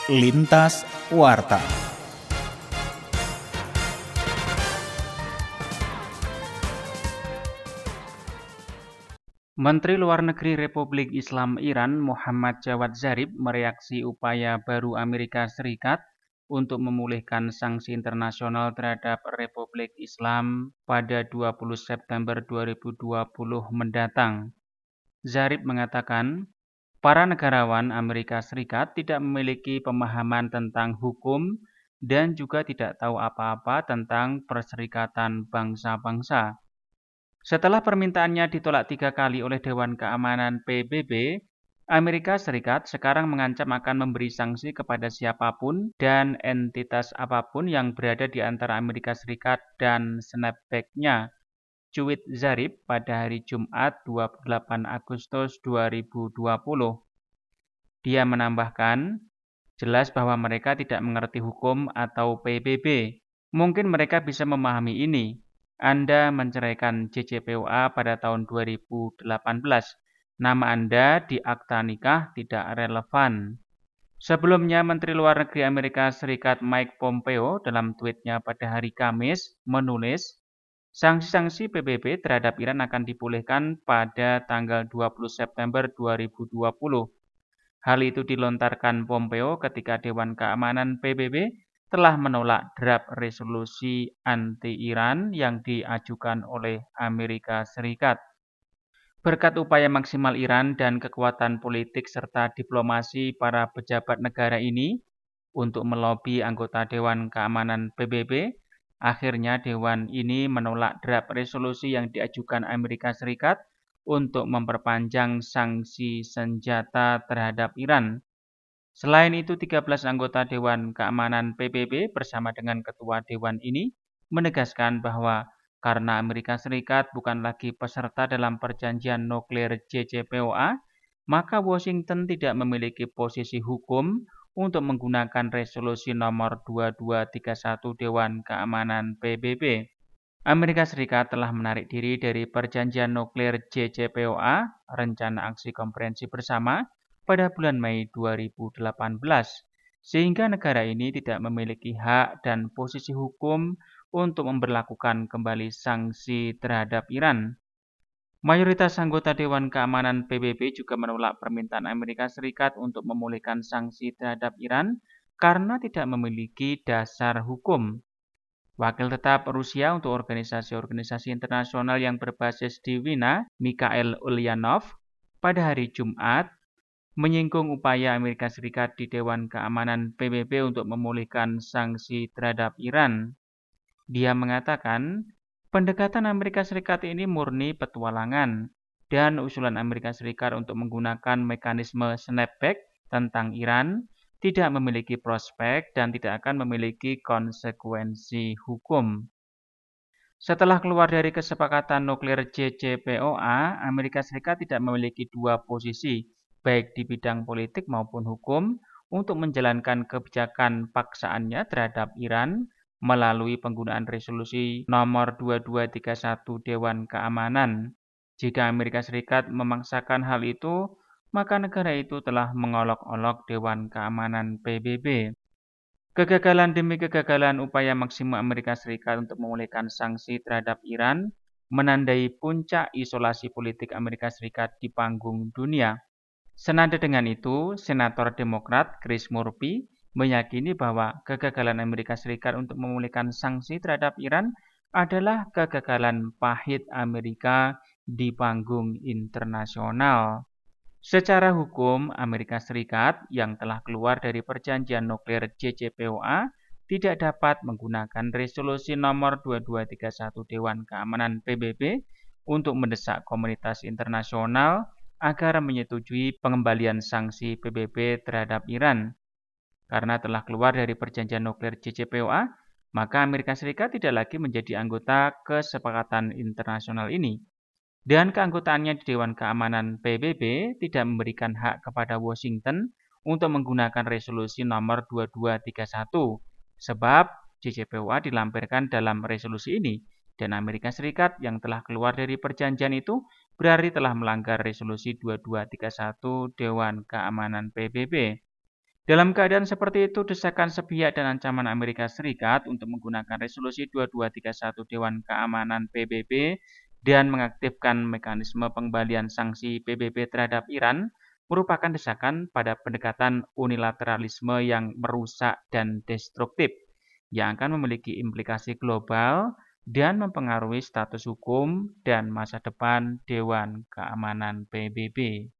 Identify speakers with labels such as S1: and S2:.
S1: Lintas Warta.
S2: Menteri Luar Negeri Republik Islam Iran Muhammad Jawad Zarif mereaksi upaya baru Amerika Serikat untuk memulihkan sanksi internasional terhadap Republik Islam pada 20 September 2020 mendatang. Zarif mengatakan, para negarawan Amerika Serikat tidak memiliki pemahaman tentang hukum dan juga tidak tahu apa-apa tentang Perserikatan Bangsa-Bangsa. Setelah permintaannya ditolak 3 kali oleh Dewan Keamanan PBB, Amerika Serikat sekarang mengancam akan memberi sanksi kepada siapapun dan entitas apapun yang berada di antara Amerika Serikat dan snapback-nya. Cuit Zarif pada hari Jumat 28 Agustus 2020. Dia menambahkan, jelas bahwa mereka tidak mengerti hukum atau PBB. Mungkin mereka bisa memahami ini. Anda menceraikan JCPOA pada tahun 2018. Nama Anda di akta nikah tidak relevan. Sebelumnya, Menteri Luar Negeri Amerika Serikat Mike Pompeo dalam tweetnya pada hari Kamis menulis, sanksi-sanksi PBB terhadap Iran akan dipulihkan pada tanggal 20 September 2020. Hal itu dilontarkan Pompeo ketika Dewan Keamanan PBB telah menolak draft resolusi anti-Iran yang diajukan oleh Amerika Serikat. Berkat upaya maksimal Iran dan kekuatan politik serta diplomasi para pejabat negara ini untuk melobi anggota Dewan Keamanan PBB, akhirnya Dewan ini menolak draft resolusi yang diajukan Amerika Serikat untuk memperpanjang sanksi senjata terhadap Iran. Selain itu, 13 anggota Dewan Keamanan PBB bersama dengan Ketua Dewan ini menegaskan bahwa karena Amerika Serikat bukan lagi peserta dalam perjanjian nuklir JCPOA, maka Washington tidak memiliki posisi hukum untuk menggunakan resolusi nomor 2231 Dewan Keamanan PBB. Amerika Serikat telah menarik diri dari perjanjian nuklir JCPOA, Rencana Aksi Komprehensif Bersama, pada bulan Mei 2018, sehingga negara ini tidak memiliki hak dan posisi hukum untuk memberlakukan kembali sanksi terhadap Iran. Mayoritas anggota Dewan Keamanan PBB juga menolak permintaan Amerika Serikat untuk memulihkan sanksi terhadap Iran karena tidak memiliki dasar hukum. Wakil tetap Rusia untuk organisasi-organisasi internasional yang berbasis di Wina, Mikhail Ulyanov, pada hari Jumat menyinggung upaya Amerika Serikat di Dewan Keamanan PBB untuk memulihkan sanksi terhadap Iran. Dia mengatakan, pendekatan Amerika Serikat ini murni petualangan, dan usulan Amerika Serikat untuk menggunakan mekanisme snapback tentang Iran tidak memiliki prospek dan tidak akan memiliki konsekuensi hukum. Setelah keluar dari kesepakatan nuklir JCPOA, Amerika Serikat tidak memiliki dua posisi, baik di bidang politik maupun hukum, untuk menjalankan kebijakan paksaannya terhadap Iran melalui penggunaan resolusi nomor 2231 Dewan Keamanan. Jika Amerika Serikat memaksakan hal itu, maka negara itu telah mengolok-olok Dewan Keamanan PBB. Kegagalan demi kegagalan upaya maksimal Amerika Serikat untuk memulihkan sanksi terhadap Iran menandai puncak isolasi politik Amerika Serikat di panggung dunia. Senada dengan itu, Senator Demokrat Chris Murphy meyakini bahwa kegagalan Amerika Serikat untuk memulihkan sanksi terhadap Iran adalah kegagalan pahit Amerika di panggung internasional. Secara hukum, Amerika Serikat yang telah keluar dari perjanjian nuklir JCPOA tidak dapat menggunakan resolusi nomor 2231 Dewan Keamanan PBB untuk mendesak komunitas internasional agar menyetujui pengembalian sanksi PBB terhadap Iran. Karena telah keluar dari perjanjian nuklir JCPOA, maka Amerika Serikat tidak lagi menjadi anggota kesepakatan internasional ini. Dan keanggotaannya di Dewan Keamanan PBB tidak memberikan hak kepada Washington untuk menggunakan resolusi nomor 2231, sebab JCPOA dilampirkan dalam resolusi ini, dan Amerika Serikat yang telah keluar dari perjanjian itu berarti telah melanggar resolusi 2231 Dewan Keamanan PBB. Dalam keadaan seperti itu, desakan sepihak dan ancaman Amerika Serikat untuk menggunakan resolusi 2231 Dewan Keamanan PBB dan mengaktifkan mekanisme pengembalian sanksi PBB terhadap Iran merupakan desakan pada pendekatan unilateralisme yang merusak dan destruktif, yang akan memiliki implikasi global dan mempengaruhi status hukum dan masa depan Dewan Keamanan PBB.